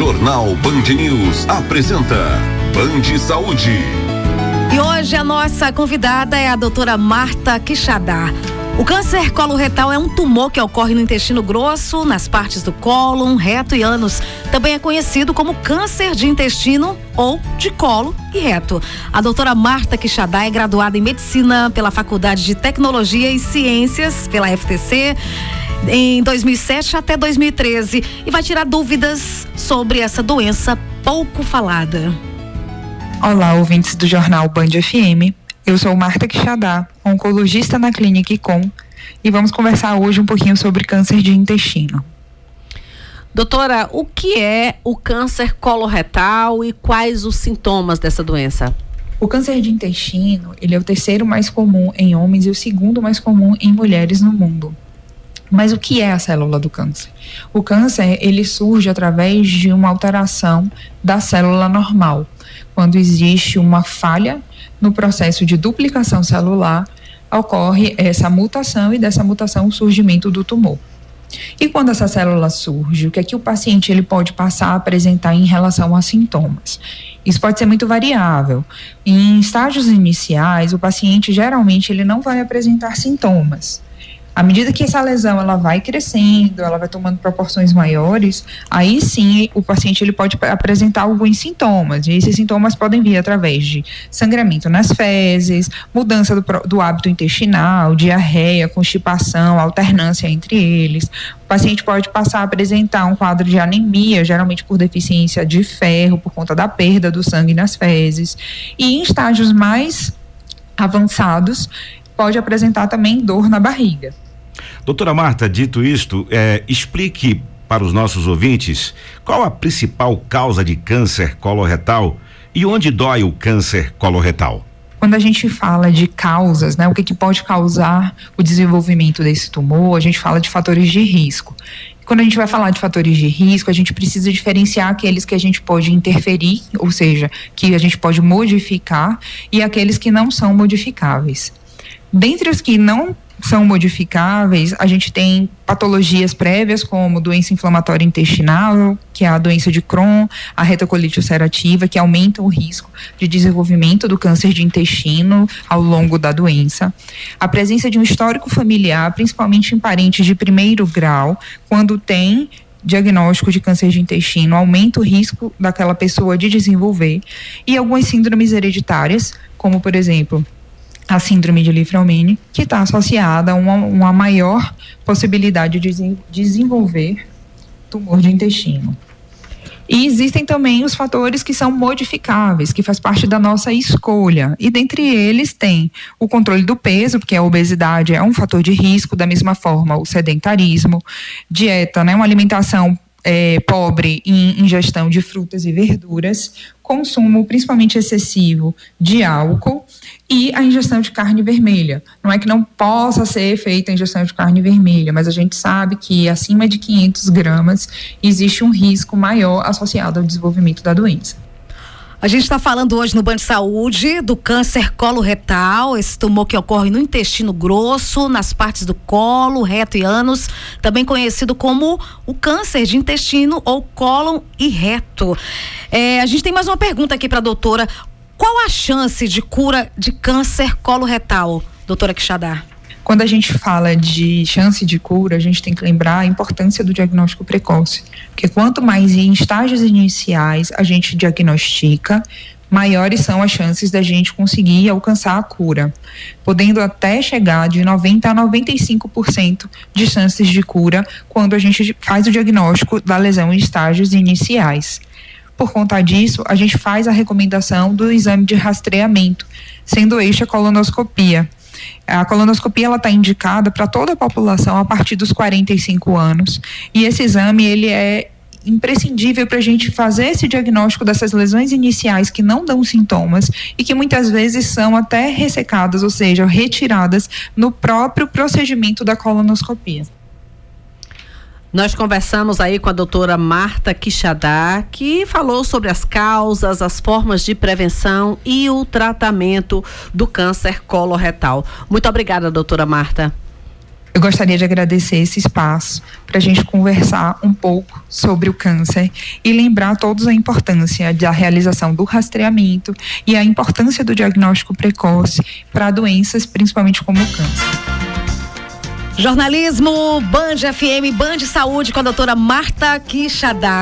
Jornal Band News apresenta Band Saúde. E hoje a nossa convidada é a doutora Marta Quixadá. O câncer coloretal é um tumor que ocorre no intestino grosso, nas partes do cólon, reto e ânus. Também é conhecido como câncer de intestino ou de colo e reto. A doutora Marta Quixadá é graduada em medicina pela Faculdade de Tecnologia e Ciências, pela FTC, em 2007 até 2013, e vai tirar dúvidas sobre essa doença pouco falada. Olá, ouvintes do Jornal Band FM. Eu sou Marta Quixadá, oncologista na Clínica ICOM, e vamos conversar hoje um pouquinho sobre câncer de intestino. Doutora, o que é o câncer coloretal e quais os sintomas dessa doença? O câncer de intestino, ele é o terceiro mais comum em homens e o segundo mais comum em mulheres no mundo. Mas o que é a célula do câncer? O câncer, ele surge através de uma alteração da célula normal. Quando existe uma falha no processo de duplicação celular, ocorre essa mutação e dessa mutação o surgimento do tumor. E quando essa célula surge, o que é que o paciente ele pode passar a apresentar em relação a sintomas? Isso pode ser muito variável. Em estágios iniciais, o paciente geralmente ele não vai apresentar sintomas. À medida que essa lesão ela vai crescendo, ela vai tomando proporções maiores, aí sim o paciente ele pode apresentar alguns sintomas. E esses sintomas podem vir através de sangramento nas fezes, mudança do hábito intestinal, diarreia, constipação, alternância entre eles. O paciente pode passar a apresentar um quadro de anemia, geralmente por deficiência de ferro, por conta da perda do sangue nas fezes. E em estágios mais avançados, pode apresentar também dor na barriga. Doutora Marta, dito isto, explique para os nossos ouvintes qual a principal causa de câncer coloretal e onde dói o câncer coloretal. Quando a gente fala de causas, né, o que pode causar o desenvolvimento desse tumor, a gente fala de fatores de risco. Quando a gente vai falar de fatores de risco, a gente precisa diferenciar aqueles que a gente pode interferir, ou seja, que a gente pode modificar, e aqueles que não são modificáveis. Dentre os que não são modificáveis, a gente tem patologias prévias como doença inflamatória intestinal, que é a doença de Crohn, a retocolite ulcerativa, que aumenta o risco de desenvolvimento do câncer de intestino ao longo da doença. A presença de um histórico familiar, principalmente em parentes de primeiro grau, quando tem diagnóstico de câncer de intestino, aumenta o risco daquela pessoa de desenvolver. E algumas síndromes hereditárias, como por exemplo a síndrome de Li-Fraumeni, que está associada a uma maior possibilidade de desenvolver tumor de intestino. E existem também os fatores que são modificáveis, que faz parte da nossa escolha. E dentre eles tem o controle do peso, porque a obesidade é um fator de risco, da mesma forma o sedentarismo, dieta, né, uma alimentação pobre em ingestão de frutas e verduras, consumo principalmente excessivo de álcool e a ingestão de carne vermelha. Não é que não possa ser feita a ingestão de carne vermelha, mas a gente sabe que acima de 500 gramas existe um risco maior associado ao desenvolvimento da doença. A gente está falando hoje no Band Saúde do câncer coloretal, esse tumor que ocorre no intestino grosso, nas partes do colo, reto e ânus, também conhecido como o câncer de intestino ou cólon e reto. A gente tem mais uma pergunta aqui para a doutora. Qual a chance de cura de câncer coloretal, doutora Quixadá? Quando a gente fala de chance de cura, a gente tem que lembrar a importância do diagnóstico precoce. Porque quanto mais em estágios iniciais a gente diagnostica, maiores são as chances da gente conseguir alcançar a cura, podendo até chegar de 90% a 95% de chances de cura quando a gente faz o diagnóstico da lesão em estágios iniciais. Por conta disso, a gente faz a recomendação do exame de rastreamento, sendo este a colonoscopia. A colonoscopia ela está indicada para toda a população a partir dos 45 anos e esse exame ele é imprescindível para a gente fazer esse diagnóstico dessas lesões iniciais que não dão sintomas e que muitas vezes são até ressecadas, ou seja, retiradas no próprio procedimento da colonoscopia. Nós conversamos aí com a doutora Marta Quixadá, que falou sobre as causas, as formas de prevenção e o tratamento do câncer coloretal. Muito obrigada, doutora Marta. Eu gostaria de agradecer esse espaço para a gente conversar um pouco sobre o câncer e lembrar a todos a importância da realização do rastreamento e a importância do diagnóstico precoce para doenças, principalmente como o câncer. Jornalismo, Band FM, Band Saúde com a doutora Marta Quixadá.